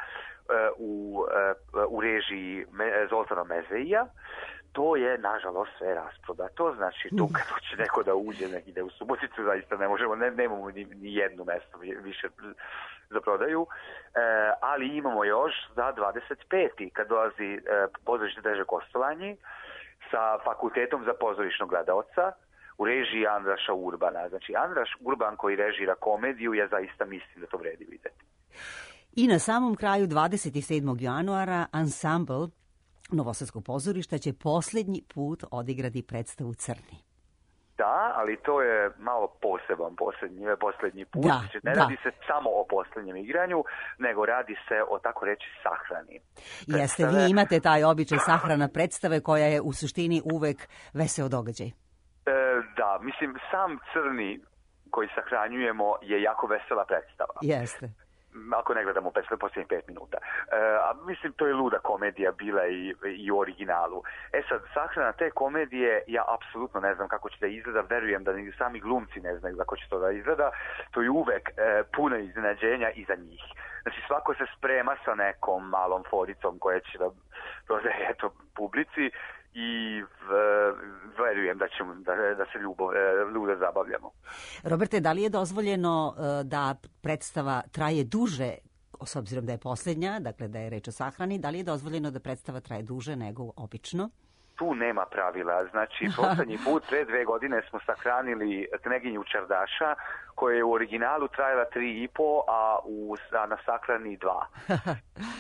u režiji Zoltana Mezeija. To je, nažalost, sve rasprodato. Znači, tu kad hoće neko da uđe, nek ide u Suboticu, zaista ne možemo, nemamo ni jedno mesto više za prodaju. Ali imamo još za 25. kad dolazi pozorište Deže Kostolanji sa Fakultetom za pozorišnog gledaoca u režiji Andraša Urbana. Znači, Andraš Urban koji režira komediju, ja zaista mislim da to vredi videti. I na samom kraju 27. januara ansambl Novosadskog pozorišta će posljednji put odigrati predstavu Crni. Da, ali to je malo poseban posljednji put. Ne radi se samo o posljednjem igranju, nego radi se o, tako reći, sahrani. Jeste, vi imate taj običaj sahrana predstave koja je u suštini uvek veseo događaj. Da, mislim, sam Crni koji sahranjujemo je jako vesela predstava. Jeste. Ako ne gledamo posljednjih 5 minuta. A mislim, to je luda komedija bila i u originalu. Sad, sahrana te komedije, ja apsolutno ne znam kako će da izgleda, verujem da ni sami glumci ne znaju kako će to da izgleda. To je uvek puno iznenađenja i za njih. Znači, svako se sprema sa nekom malom foricom koja će da prodaje publici i verujem da se ljude zabavljamo. Roberte, da li je dozvoljeno da predstava traje duže, s obzirom da je posljednja, dakle da je reč o sahrani, da li je dozvoljeno da predstava traje duže nego obično? Tu nema pravila. Znači, poslednji put, pre 2 godine smo sahranili Kneginju Čardaša, koja je u originalu trajala 3,5, a na sahrani 2.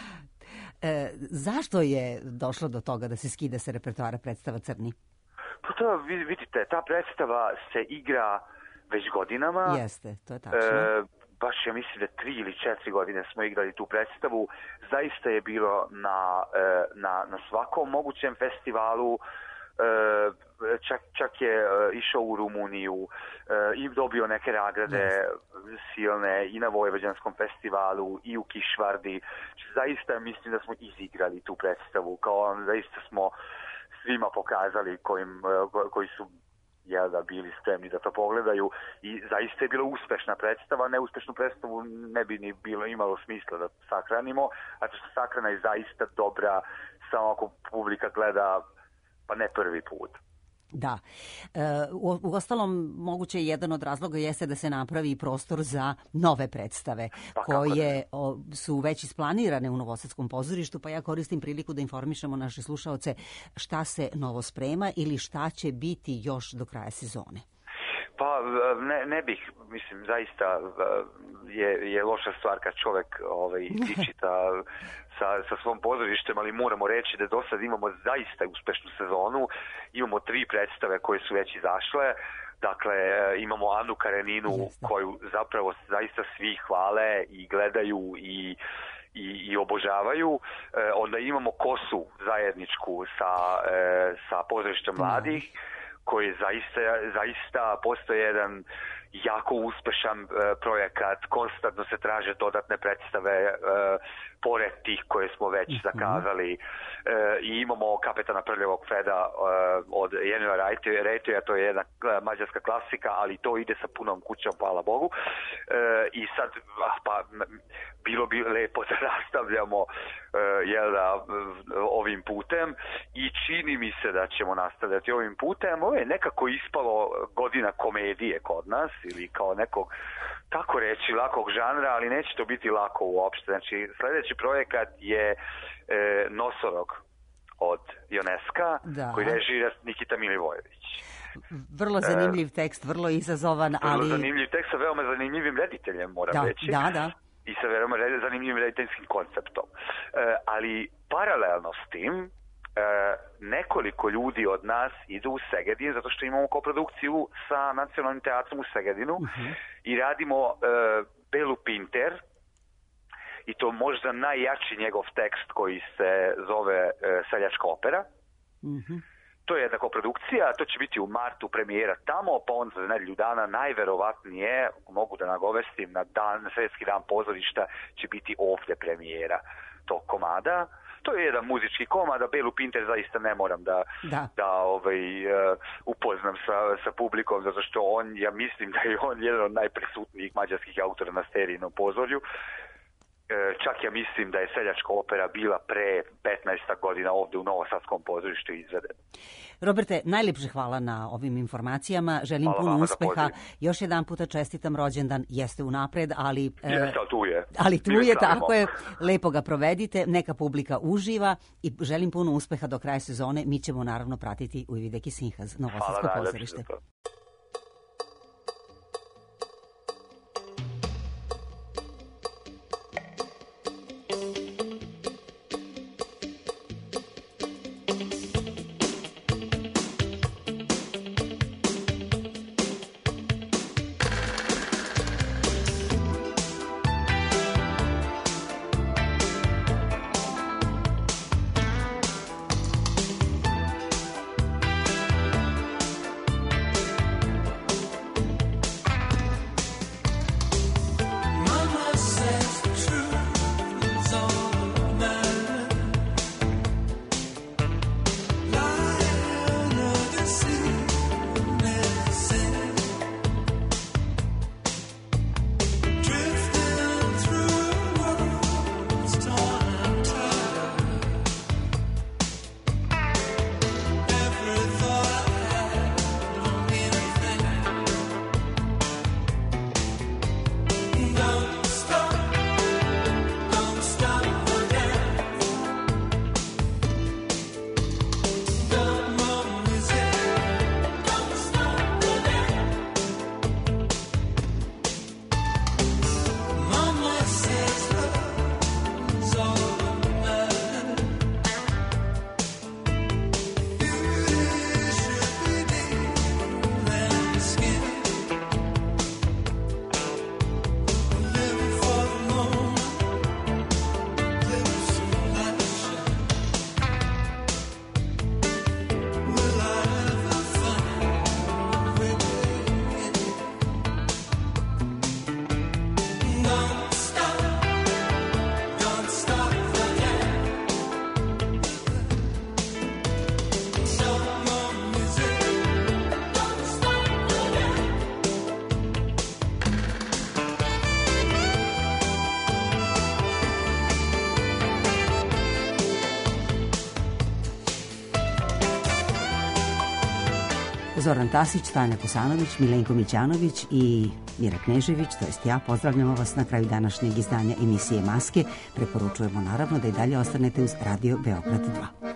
Zašto je došlo do toga da se skida sa repertoara predstava Crni? Pa to, vidite, ta predstava se igra već godinama. Jeste, to je tačno. Baš ja mislim da 3 ili 4 godine smo igrali tu predstavu. Zaista je bilo na svakom mogućem festivalu. Čak je išao u Rumuniju i dobio neke nagrade silne i na Vojvođanskom festivalu i u Kišvardi. Zaista mislim da smo izigrali tu predstavu, kao zaista smo svima pokazali koji su bili spremni da to pogledaju i zaista je bila uspešna predstava. Neuspešnu predstavu ne bi ni bilo imalo smisla da sahranimo, a što sahrana je zaista dobra samo ako publika gleda, pa ne prvi put. Da. U ostalom, moguće jedan od razloga jeste da se napravi prostor za nove predstave koje su već isplanirane u Novosadskom pozorištu, pa ja koristim priliku da informišemo naše slušaoce šta se novo sprema ili šta će biti još do kraja sezone. Pa ne bih, mislim, zaista je loša stvar kad čovek ističita sa svom pozorištem, ali moramo reći da do sad imamo zaista uspešnu sezonu. Imamo 3 predstave koje su već izašle. Dakle, imamo Anu Kareninu koju zapravo zaista svi hvale i gledaju i obožavaju. Onda imamo Kosu zajedničku sa pozorištem mladih, koji zaista postoje jedan jako uspešan projekat, konstantno se traže dodatne predstave pored tih koje smo već zakazali. I imamo Kapetana Prljavog Feda od Jenila Rejtoja, to je jedna mađarska klasika, ali to ide sa punom kućom, hvala Bogu. I sad, bilo bi lepo da nastavljamo ovim putem i čini mi se da ćemo nastavljati ovim putem. Ovo je nekako ispalo godina komedije kod nas ili kao nekog, tako reći, lakog žanra, ali neće to biti lako uopšte. Znači, sljedeći projekat je Nosorog od Ioneska, koji režira Nikita Milivojević. Vrlo zanimljiv tekst, vrlo izazovan, ali... Vrlo zanimljiv tekst sa veoma zanimljivim rediteljem, moram reći. Da. I sa veoma zanimljivim rediteljskim konceptom. Ali paralelno s tim, nekoliko ljudi od nas idu u Segedin, zato što imamo koprodukciju sa Nacionalnim teatrom u Segedinu i radimo Belu Pinter, i to možda najjači njegov tekst koji se zove Seljačka opera. To je jedna koprodukcija, to će biti u martu premijera tamo, pa onda za nedelju dana najverovatnije, mogu da nagovestim, na Svjetski dan pozorišta će biti ovdje premijera tog komada. To je jedan muzički komad, a Belu Pinter zaista ne moram da upoznam sa publikom, zato što ja mislim da je on jedan od najprisutnijih mađarskih autora na serijnom pozorju. Čak ja mislim da je Seljačka opera bila pre 15 godina ovdje u Novosadskom pozorištu izvedena. Roberte, najljepše hvala na ovim informacijama. Želim puno uspeha. Još jedan puta čestitam rođendan. Jeste unapred, ali... Ali tu je, tako je. Lepo ga provedite. Neka publika uživa i želim puno uspeha do kraja sezone. Mi ćemo naravno pratiti u Ivideki Sinhaz, Novosadsko pozorište. Zoran Tasić, Tanja Kosanović, Milenko Mićanović i Mira Knežević, to jest ja, pozdravljamo vas na kraju današnjeg izdanja emisije Maske. Preporučujemo naravno da i dalje ostanete uz Radio Beograd 2.